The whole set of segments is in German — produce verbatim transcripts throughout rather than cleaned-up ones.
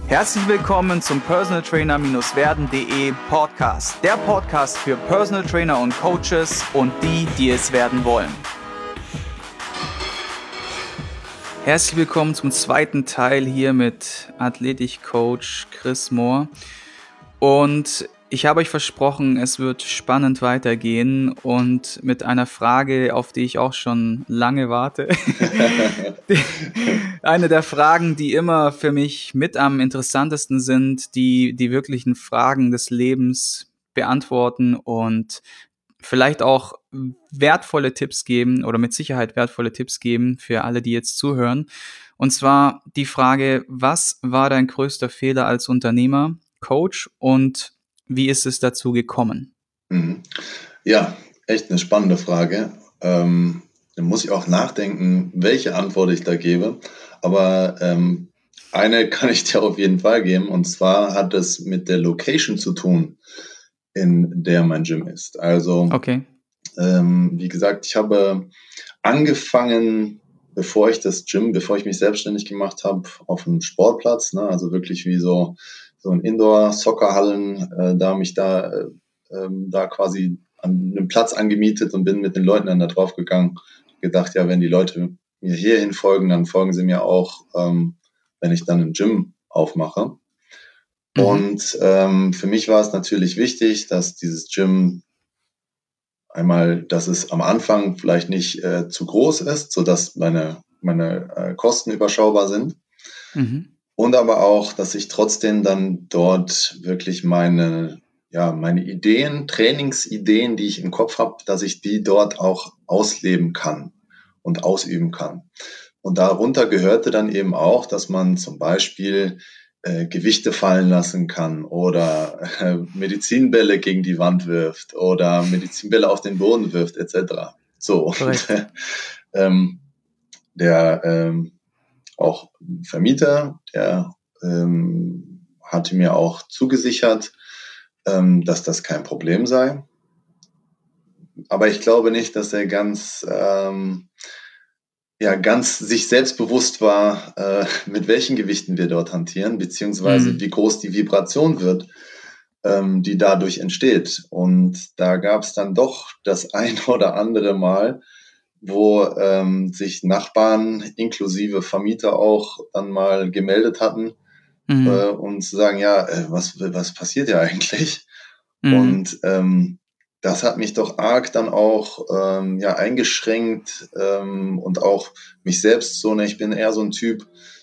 Herzlich willkommen zum Personal Trainer Werden Punkt de Podcast. Der Podcast für Personal Trainer und Coaches und die, die es werden wollen. Herzlich willkommen zum zweiten Teil hier mit Athletik-Coach Chris Mohr. Und ich habe euch versprochen, es wird spannend weitergehen und mit einer Frage, auf die ich auch schon lange warte. Eine der Fragen, die immer für mich mit am interessantesten sind, die die wirklichen Fragen des Lebens beantworten und vielleicht auch wertvolle Tipps geben oder mit Sicherheit wertvolle Tipps geben für alle, die jetzt zuhören. Und zwar die Frage, was war dein größter Fehler als Unternehmer, Coach und wie ist es dazu gekommen? Ja, echt eine spannende Frage. Ähm, da muss ich auch nachdenken, welche Antwort ich da gebe. Aber ähm, eine kann ich dir auf jeden Fall geben. Und zwar hat es mit der Location zu tun, in der mein Gym ist. Also, Okay. ähm, wie gesagt, ich habe angefangen, bevor ich das Gym, bevor ich mich selbstständig gemacht habe, auf einem Sportplatz, ne? Also wirklich wie so, so ein Indoor-Soccerhallen, äh, da mich da, äh, ähm, da quasi an einem Platz angemietet und bin mit den Leuten dann da drauf gegangen. Gedacht, ja, wenn die Leute mir hierhin folgen, dann folgen sie mir auch, ähm, wenn ich dann ein Gym aufmache. Mhm. Und ähm, für mich war es natürlich wichtig, dass dieses Gym einmal, dass es am Anfang vielleicht nicht äh, zu groß ist, sodass meine, meine äh, Kosten überschaubar sind. Mhm. Und aber auch, dass ich trotzdem dann dort wirklich meine, ja, meine Ideen, Trainingsideen, die ich im Kopf habe, dass ich die dort auch ausleben kann und ausüben kann. Und darunter gehörte dann eben auch, dass man zum Beispiel äh, Gewichte fallen lassen kann oder äh, Medizinbälle gegen die Wand wirft oder Medizinbälle auf den Boden wirft, et cetera. So, und äh, ähm, der ähm, auch Vermieter, der ähm, hatte mir auch zugesichert, ähm, dass das kein Problem sei. Aber ich glaube nicht, dass er ganz, ähm, ja, ganz sich selbstbewusst war, äh, mit welchen Gewichten wir dort hantieren, beziehungsweise Mhm. wie groß die Vibration wird, ähm, die dadurch entsteht. Und da gab es dann doch das ein oder andere Mal, wo ähm, sich Nachbarn inklusive Vermieter auch dann mal gemeldet hatten, Mhm. äh, und zu sagen, ja, äh, was, was passiert ja eigentlich? Mhm. Und ähm, das hat mich doch arg dann auch ähm, ja, eingeschränkt ähm, und auch mich selbst so, ne, ich bin eher so ein Typ,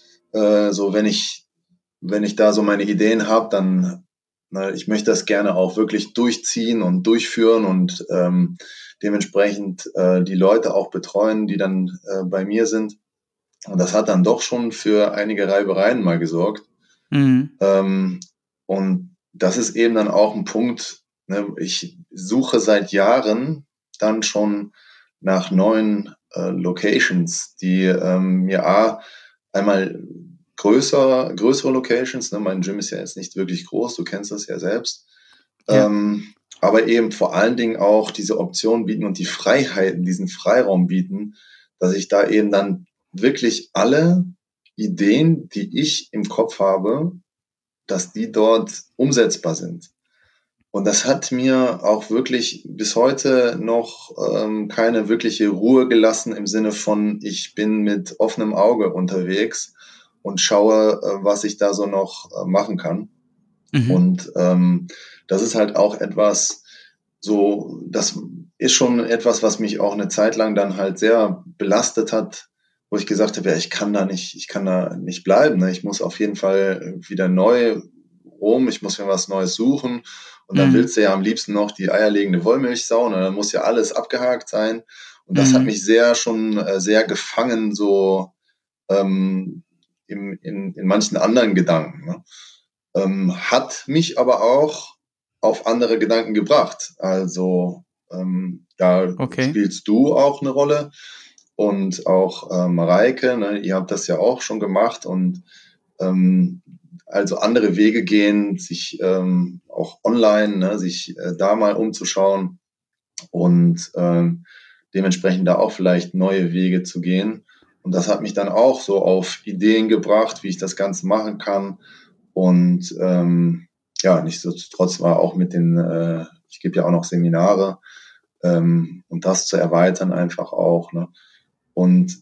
äh, so wenn ich, wenn ich da so meine Ideen habe, dann, na, ich möchte das gerne auch wirklich durchziehen und durchführen und ähm, dementsprechend äh, die Leute auch betreuen, die dann äh, bei mir sind. Und das hat dann doch schon für einige Reibereien mal gesorgt. Mhm. Ähm, und das ist eben dann auch ein Punkt, ne, ich suche seit Jahren dann schon nach neuen äh, Locations, die ähm, mir A, einmal größer, größere Locations, ne, mein Gym ist ja jetzt nicht wirklich groß, du kennst das ja selbst, Ja. ähm, aber eben vor allen Dingen auch diese Option bieten und die Freiheiten, diesen Freiraum bieten, dass ich da eben dann wirklich alle Ideen, die ich im Kopf habe, dass die dort umsetzbar sind. Und das hat mir auch wirklich bis heute noch ähm, keine wirkliche Ruhe gelassen im Sinne von, ich bin mit offenem Auge unterwegs und schaue, äh, was ich da so noch äh, machen kann. Mhm. Und ähm, das ist halt auch etwas, so, das ist schon etwas, was mich auch eine Zeit lang dann halt sehr belastet hat, wo ich gesagt habe, ja, ich kann da nicht, ich kann da nicht bleiben. Ne? Ich muss auf jeden Fall wieder neu rum, ich muss mir was Neues suchen. Und dann Mhm. willst du ja am liebsten noch die eierlegende Wollmilchsau, und dann muss ja alles abgehakt sein. Und das hat Mhm. mich sehr schon äh, sehr gefangen, so ähm, im, in, in manchen anderen Gedanken. Ne? Ähm, hat mich aber auch auf andere Gedanken gebracht. Also ähm, da Okay. spielst du auch eine Rolle und auch äh, Mareike, ne, ihr habt das ja auch schon gemacht und ähm, also andere Wege gehen, sich ähm, auch online, ne, sich äh, da mal umzuschauen und ähm, dementsprechend da auch vielleicht neue Wege zu gehen. Und das hat mich dann auch so auf Ideen gebracht, wie ich das Ganze machen kann. Und ähm, ja, nichtsdestotrotz war auch mit den, äh, ich gebe ja auch noch Seminare, ähm, und das zu erweitern einfach auch. Ne? Und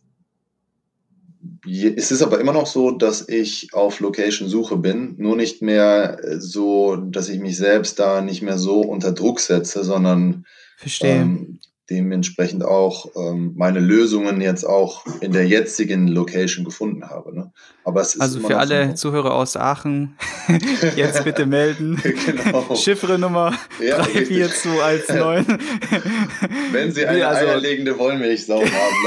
je, es ist aber immer noch so, dass ich auf Location-Suche bin, nur nicht mehr äh, so, dass ich mich selbst da nicht mehr so unter Druck setze, sondern Verstehe. ähm, dementsprechend auch ähm, meine Lösungen jetzt auch in der jetzigen Location gefunden habe. Ne? Aber es ist Also immer für noch alle so. Zuhörer aus Aachen, jetzt bitte melden. Genau. Chiffre Nummer Ja, drei richtig. vier zwei eins neun. Wenn Sie Nee, eine also eierlegende Wollmilchsau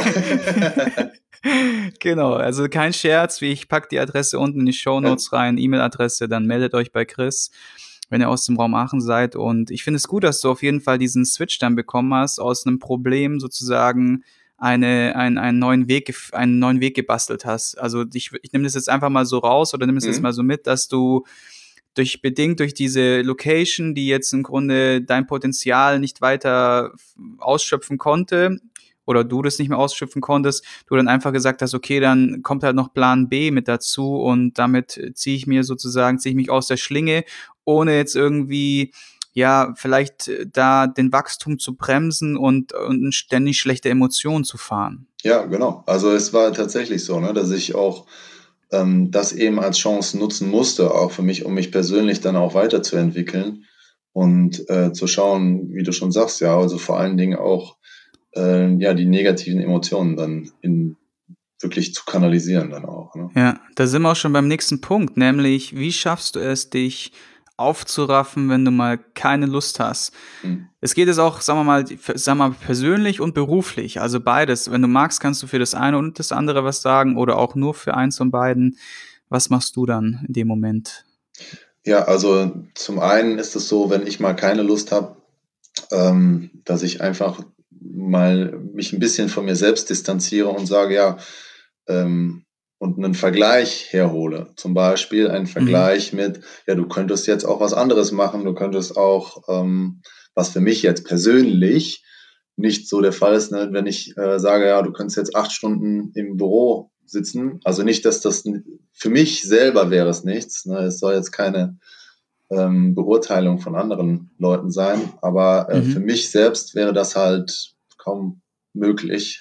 haben. genau, also kein Scherz, wie ich pack die Adresse unten in die Shownotes rein, E-Mail-Adresse, dann meldet euch bei Chris, wenn ihr aus dem Raum Aachen seid. Und ich finde es gut, dass du auf jeden Fall diesen Switch dann bekommen hast, aus einem Problem sozusagen eine, ein, einen neuen Weg, gef- einen neuen Weg gebastelt hast. Also ich, ich nehme das jetzt einfach mal so raus oder nehme es jetzt Mhm. mal so mit, dass du durch bedingt durch diese Location, die jetzt im Grunde dein Potenzial nicht weiter ausschöpfen konnte oder du das nicht mehr ausschöpfen konntest, du dann einfach gesagt hast, okay, dann kommt halt noch Plan B mit dazu und damit ziehe ich mir sozusagen, ziehe ich mich aus der Schlinge, ohne jetzt irgendwie ja, vielleicht äh, da den Wachstum zu bremsen und, und ständig schlechte Emotionen zu fahren. Ja, genau. Also es war tatsächlich so, ne, dass ich auch ähm, das eben als Chance nutzen musste, auch für mich, um mich persönlich dann auch weiterzuentwickeln und äh, zu schauen, wie du schon sagst, ja, also vor allen Dingen auch äh, ja die negativen Emotionen dann in wirklich zu kanalisieren dann auch. Ne? Ja, da sind wir auch schon beim nächsten Punkt, nämlich wie schaffst du es, dich aufzuraffen, wenn du mal keine Lust hast? Hm. Es geht jetzt auch, sagen wir mal, sagen wir mal, persönlich und beruflich, also beides. Wenn du magst, kannst du für das eine und das andere was sagen oder auch nur für eins von beiden. Was machst du dann in dem Moment? Ja, also zum einen ist es so, wenn ich mal keine Lust habe, ähm, dass ich einfach mal mich ein bisschen von mir selbst distanziere und sage, ja, ähm, und einen Vergleich herhole. Zum Beispiel einen Mhm. Vergleich mit, ja, du könntest jetzt auch was anderes machen, du könntest auch, ähm, was für mich jetzt persönlich nicht so der Fall ist, ne, wenn ich äh, sage, ja, du könntest jetzt acht Stunden im Büro sitzen. Also nicht, dass das für mich selber wäre es nichts. Ne, es soll jetzt keine ähm, Beurteilung von anderen Leuten sein. Aber äh, für Mhm. mich selbst wäre das halt kaum möglich.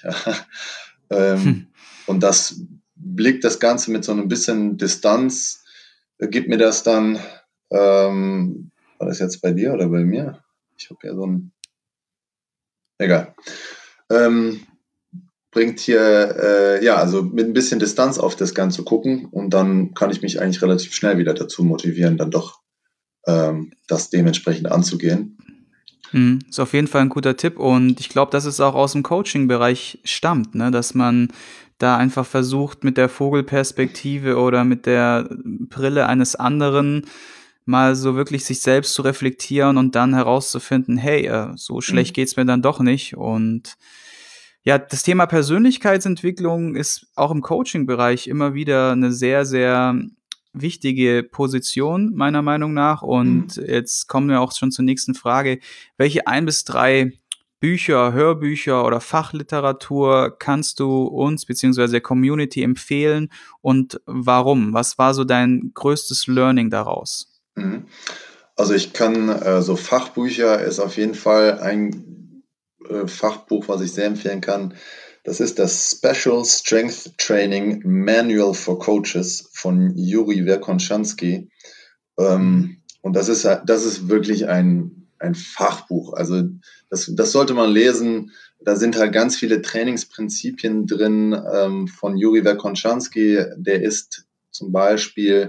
Hm. ähm, und das blickt das Ganze mit so einem bisschen Distanz, äh, gibt mir das dann, ähm, war das jetzt bei dir oder bei mir? Ich habe ja so ein, egal. Ähm, bringt hier, äh, ja, also mit ein bisschen Distanz auf das Ganze gucken und dann kann ich mich eigentlich relativ schnell wieder dazu motivieren, dann doch ähm, das dementsprechend anzugehen. Mhm. Ist auf jeden Fall ein guter Tipp und ich glaube, dass es auch aus dem Coaching-Bereich stammt, ne? Dass man da einfach versucht, mit der Vogelperspektive oder mit der Brille eines anderen mal so wirklich sich selbst zu reflektieren und dann herauszufinden, hey, äh, so schlecht Mhm. geht's mir dann doch nicht. Und ja, das Thema Persönlichkeitsentwicklung ist auch im Coaching-Bereich immer wieder eine sehr, sehr wichtige Position meiner Meinung nach. Und Mhm. jetzt kommen wir auch schon zur nächsten Frage. Welche ein bis drei Bücher, Hörbücher oder Fachliteratur kannst du uns beziehungsweise der Community empfehlen und warum? Was war so dein größtes Learning daraus? Mhm. Also ich kann, äh, so Fachbücher ist auf jeden Fall ein äh, Fachbuch, was ich sehr empfehlen kann. Das ist das Special Strength Training Manual for Coaches von Juri Verkhoshansky. Mhm. Ähm, und das ist, das ist wirklich ein, ein Fachbuch. Also das, das sollte man lesen. Da sind halt ganz viele Trainingsprinzipien drin ähm, von Juri Verkhoshansky. Der ist zum Beispiel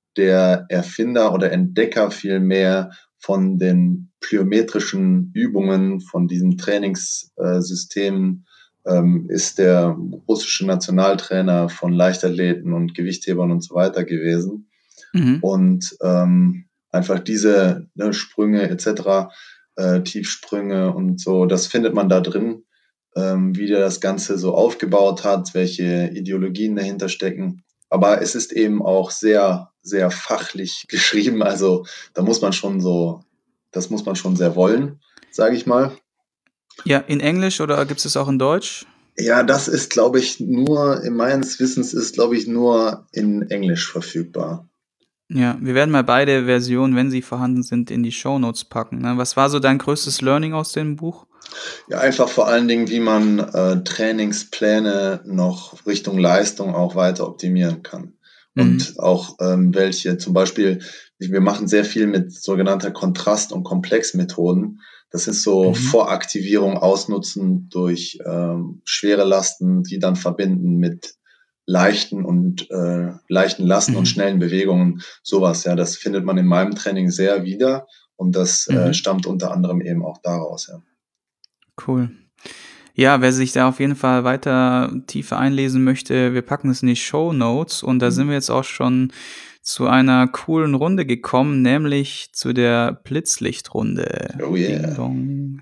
der Erfinder oder Entdecker vielmehr von den plyometrischen Übungen, von diesen Trainingssystemen, ähm, ist der russische Nationaltrainer von Leichtathleten und Gewichthebern und so weiter gewesen. Mhm. Und ähm, einfach diese ne, Sprünge et cetera, äh, Tiefsprünge und so, das findet man da drin, ähm, wie der das Ganze so aufgebaut hat, welche Ideologien dahinter stecken. Aber es ist eben auch sehr, sehr fachlich geschrieben. Also da muss man schon so, das muss man schon sehr wollen, sage ich mal. Ja, in Englisch oder gibt es es auch in Deutsch? Ja, das ist, glaube ich, nur, in meines Wissens ist, glaube ich, nur in Englisch verfügbar. Ja, wir werden mal beide Versionen, wenn sie vorhanden sind, in die Shownotes packen, ne? Was war so dein größtes Learning aus dem Buch? Ja, einfach vor allen Dingen, wie man äh, Trainingspläne noch Richtung Leistung auch weiter optimieren kann. Mhm. Und auch ähm, welche, zum Beispiel, wir machen sehr viel mit sogenannter Kontrast- und Komplexmethoden. Das ist so Mhm. Voraktivierung ausnutzen durch ähm, schwere Lasten, die dann verbinden mit leichten und äh, leichten Lasten und Mhm. schnellen Bewegungen. Sowas, ja, das findet man in meinem Training sehr wieder und das äh, Mhm. stammt unter anderem eben auch daraus, ja. Cool. Ja, wer sich da auf jeden Fall weiter tiefer einlesen möchte, wir packen es in die Shownotes und da sind wir Mhm. jetzt auch schon zu einer coolen Runde gekommen, nämlich zu der Blitzlichtrunde. Oh Ding yeah. dong.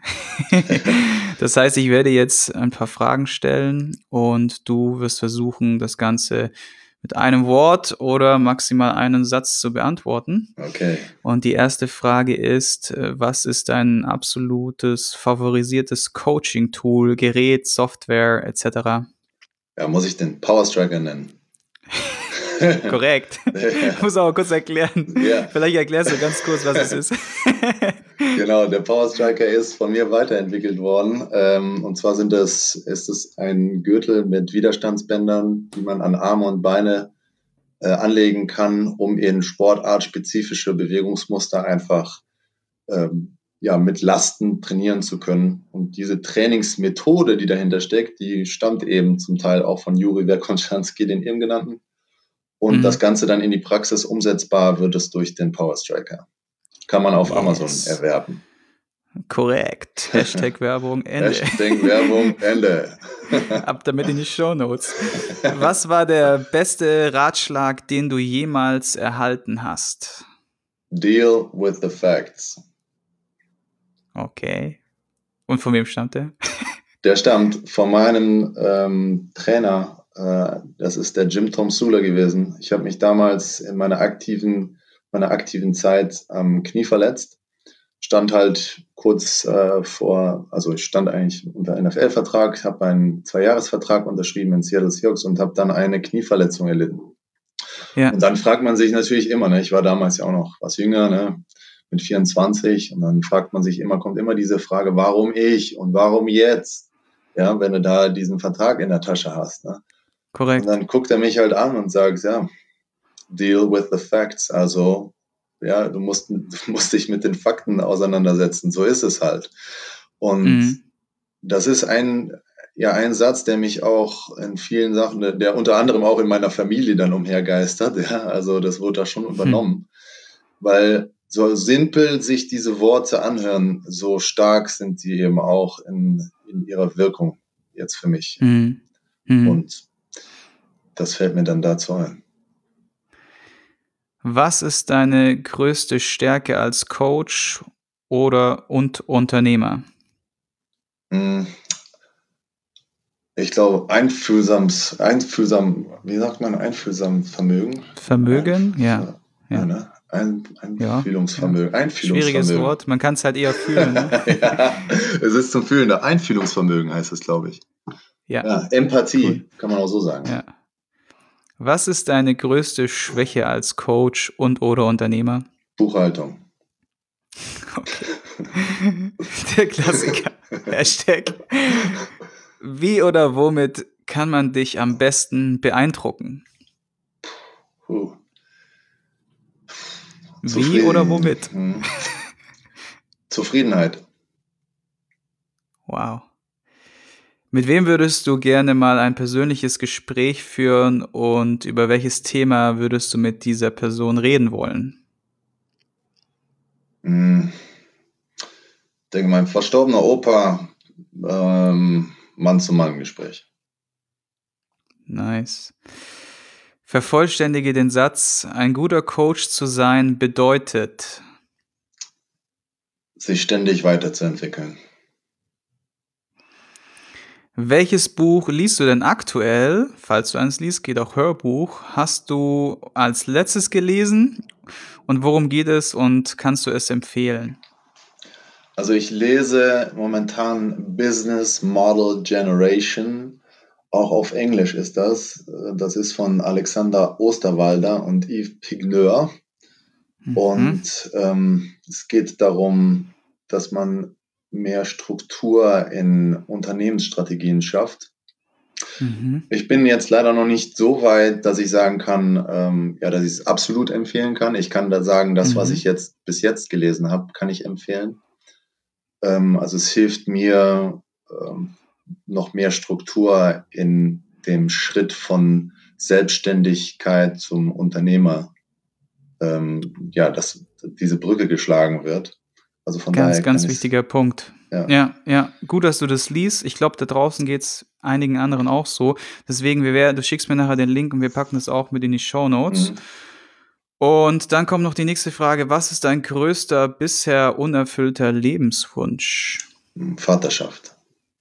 Das heißt, ich werde jetzt ein paar Fragen stellen und du wirst versuchen, das Ganze mit einem Wort oder maximal einen Satz zu beantworten. Okay. Und die erste Frage ist, äh, was ist dein absolutes favorisiertes Coaching-Tool, Gerät, Software et cetera? Ja, muss ich den Power Striker nennen? Korrekt. Muss aber kurz erklären. Ja, Vielleicht erklärst du ganz kurz, was es ist. genau. Der Power Striker ist von mir weiterentwickelt worden. Ähm, und zwar sind das, ist es ein Gürtel mit Widerstandsbändern, die man an Arme und Beine äh, anlegen kann, um in sportartspezifische Bewegungsmuster einfach ähm, ja, mit Lasten trainieren zu können. Und diese Trainingsmethode, die dahinter steckt, die stammt eben zum Teil auch von Juri Verkhoshansky, den eben genannten. Und das Mhm. Ganze dann in die Praxis umsetzbar wird es durch den Power Striker. Kann man auf Amazon Yes. erwerben. Korrekt. Hashtag Werbung Ende. Hashtag Werbung Ende. Ab damit in die Shownotes. Was war der beste Ratschlag, den du jemals erhalten hast? Deal with the facts. Okay. Und von wem stammt der? Der stammt von meinem ähm, Trainer. Äh, das ist der Jim Tom Sula gewesen. Ich habe mich damals in meiner aktiven, meiner aktiven Zeit am Knie verletzt. Stand halt kurz äh, vor, also ich stand eigentlich unter N F L-Vertrag, habe einen Zweijahresvertrag unterschrieben in Seattle Seahawks und habe dann eine Knieverletzung erlitten. Ja, Und dann fragt man sich natürlich immer, ne, ich war damals ja auch noch was jünger, ne, mit vierundzwanzig, und dann fragt man sich immer, kommt immer diese Frage, warum ich und warum jetzt? Ja, wenn du da diesen Vertrag in der Tasche hast. Ne? Und korrekt. dann guckt er mich halt an und sagt, ja, deal with the facts. Also, ja, du musst, du musst dich mit den Fakten auseinandersetzen. So ist es halt. Und Mhm. das ist ein, ja, ein Satz, der mich auch in vielen Sachen, der unter anderem auch in meiner Familie dann umhergeistert. Ja, also das wurde da schon Hm. übernommen, weil so simpel sich diese Worte anhören, so stark sind sie eben auch in, in ihrer Wirkung jetzt für mich. Mhm. Mhm. Und das fällt mir dann dazu ein. Was ist deine größte Stärke als Coach oder und Unternehmer? Hm, Ich glaube, einfühlsames, einfühlsam, wie sagt man, einfühlsam Vermögen? Vermögen? Einf Ja. ja, Ja. ne? Ein, Ja. Ja. Einfühlungsvermögen. Schwieriges Einfühlungsvermögen. Wort. Man kann es halt eher fühlen, ne? Ja, es ist zum Fühlen. Da. Einfühlungsvermögen heißt es, glaube ich. Ja, Ja, cool. Empathie, kann man auch so sagen. Ja. Was ist deine größte Schwäche als Coach und oder Unternehmer? Buchhaltung. Okay. Der Klassiker. Hashtag. Wie oder womit kann man dich am besten beeindrucken? Puh. Wie oder Zufrieden. womit? Hm. Zufriedenheit. Wow. Mit wem würdest du gerne mal ein persönliches Gespräch führen und über welches Thema würdest du mit dieser Person reden wollen? Hm. Ich denke, mein verstorbener Opa, ähm, Mann-zu-Mann-Gespräch. Nice. Vervollständige den Satz, ein guter Coach zu sein bedeutet. Sich ständig weiterzuentwickeln. Welches Buch liest du denn aktuell? Falls du eins liest, geht auch Hörbuch. Hast du als letztes gelesen? Und worum geht es und kannst du es empfehlen? Also ich lese momentan Business Model Generation. Auch auf Englisch ist das. Das ist von Alexander Osterwalder und Yves Pigneur. Mhm. Und ähm, es geht darum, dass man mehr Struktur in Unternehmensstrategien schafft. Mhm. Ich bin jetzt leider noch nicht so weit, dass ich sagen kann, ähm, ja, dass ich es absolut empfehlen kann. Ich kann da sagen, das, was ich Mhm. jetzt bis jetzt gelesen habe, kann ich empfehlen. Ähm, also es hilft mir, ähm, noch mehr Struktur in dem Schritt von Selbstständigkeit zum Unternehmer, ähm, ja, dass diese Brücke geschlagen wird. Also von Ganz, daher kann ganz ich es, wichtiger Punkt. ja. Ja, ja, gut, dass du das liest. Ich glaube, da draußen geht's einigen anderen auch so. Deswegen, wir werden, du schickst mir nachher den Link und wir packen das auch mit in die Shownotes. Mhm. Und dann kommt noch die nächste Frage. Was ist dein größter bisher unerfüllter Lebenswunsch? Vaterschaft.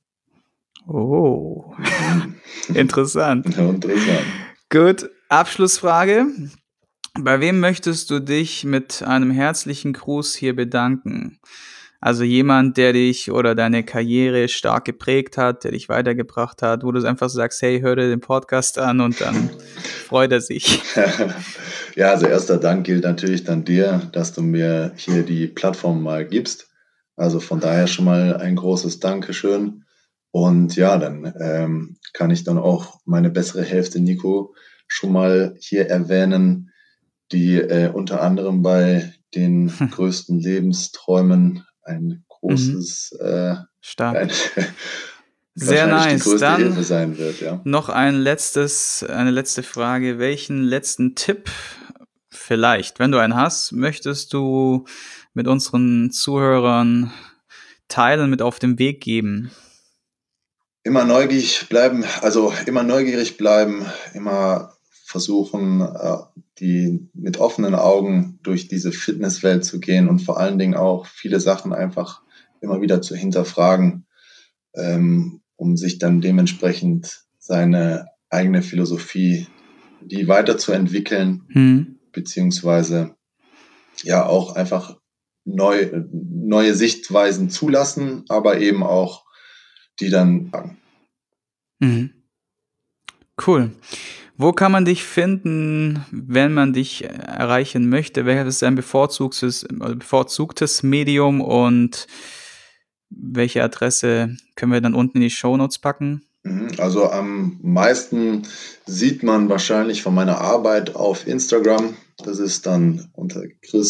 Oh, Mhm. interessant. Interessant. Gut, Abschlussfrage. Bei wem möchtest du dich mit einem herzlichen Gruß hier bedanken? Also jemand, der dich oder deine Karriere stark geprägt hat, der dich weitergebracht hat, wo du einfach sagst, hey, hör dir den Podcast an und dann freut er sich. Ja, also erster Dank gilt natürlich dann dir, dass du mir hier die Plattform mal gibst. Also von daher schon mal ein großes Dankeschön. Und ja, dann ähm, kann ich dann auch meine bessere Hälfte, Nico, schon mal hier erwähnen, die äh, unter anderem bei den größten Lebensträumen ein Mhm. großes, äh, Stark. ein, Sehr wahrscheinlich die nice. größte Hilfe Dann sein wird, ja. noch ein letztes, eine letzte Frage. Welchen letzten Tipp, vielleicht, wenn du einen hast, möchtest du mit unseren Zuhörern teilen, mit auf den Weg geben? Immer neugierig bleiben, also immer neugierig bleiben, immer versuchen, äh, die mit offenen Augen durch diese Fitnesswelt zu gehen und vor allen Dingen auch viele Sachen einfach immer wieder zu hinterfragen, ähm, um sich dann dementsprechend seine eigene Philosophie, die weiterzuentwickeln, Hm. beziehungsweise ja auch einfach neu, neue Sichtweisen zulassen, aber eben auch die dann Mhm. Cool. Wo kann man dich finden, wenn man dich erreichen möchte? Welches ist dein bevorzugtes, bevorzugtes Medium und welche Adresse können wir dann unten in die Shownotes packen? Mhm, also am meisten sieht man wahrscheinlich von meiner Arbeit auf Instagram. Das ist dann unter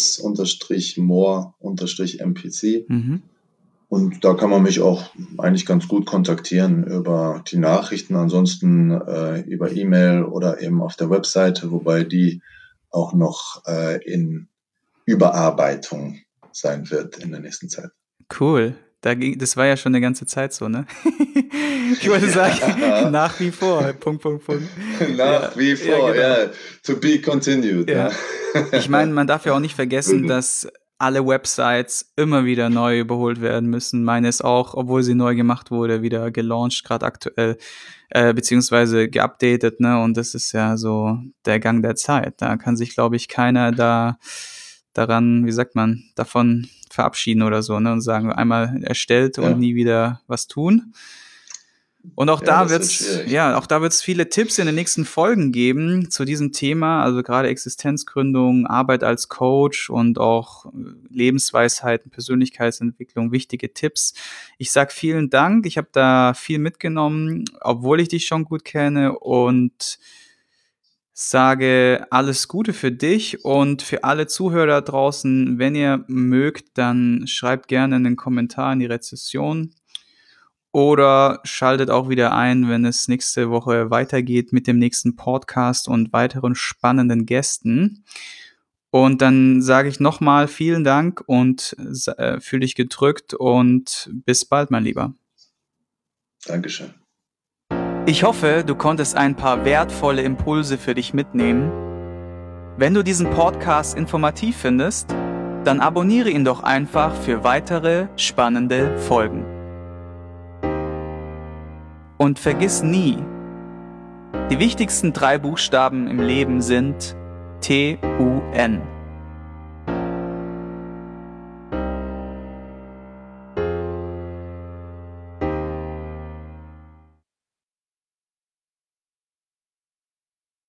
Chris-Moore-M P C. Mhm. Und da kann man mich auch eigentlich ganz gut kontaktieren über die Nachrichten, ansonsten äh, über E-Mail oder eben auf der Webseite, wobei die auch noch äh, in Überarbeitung sein wird in der nächsten Zeit. Cool. Da ging, das war ja schon eine ganze Zeit so, ne? Ich wollte sagen, Ja, nach wie vor. Punkt, Punkt, Punkt. Ja, nach wie ja, vor, genau. ja, to be continued. Ja. Ja. Ich meine, man darf ja auch nicht vergessen, dass alle Websites immer wieder neu überholt werden müssen. Meine ist auch, obwohl sie neu gemacht wurde, wieder gelauncht, gerade aktuell, äh, beziehungsweise geupdatet, ne? Und das ist ja so der Gang der Zeit. Da kann sich, glaube ich, keiner da daran, wie sagt man, davon verabschieden oder so, ne? Und sagen, einmal erstellt und Ja, nie wieder was tun. Und auch ja, da das wird wird's, schwierig. ja, auch da wird's viele Tipps in den nächsten Folgen geben zu diesem Thema, also gerade Existenzgründung, Arbeit als Coach und auch äh, Lebensweisheiten, Persönlichkeitsentwicklung, wichtige Tipps. Ich sag vielen Dank, ich habe da viel mitgenommen, obwohl ich dich schon gut kenne und sage alles Gute für dich und für alle Zuhörer draußen. Wenn ihr mögt, dann schreibt gerne einen Kommentar in die Rezession. Oder schaltet auch wieder ein, wenn es nächste Woche weitergeht mit dem nächsten Podcast und weiteren spannenden Gästen. Und dann sage ich nochmal vielen Dank und äh, fühl dich gedrückt und bis bald, mein Lieber. Dankeschön. Ich hoffe, du konntest ein paar wertvolle Impulse für dich mitnehmen. Wenn du diesen Podcast informativ findest, dann abonniere ihn doch einfach für weitere spannende Folgen. Und vergiss nie, die wichtigsten drei Buchstaben im Leben sind T U N.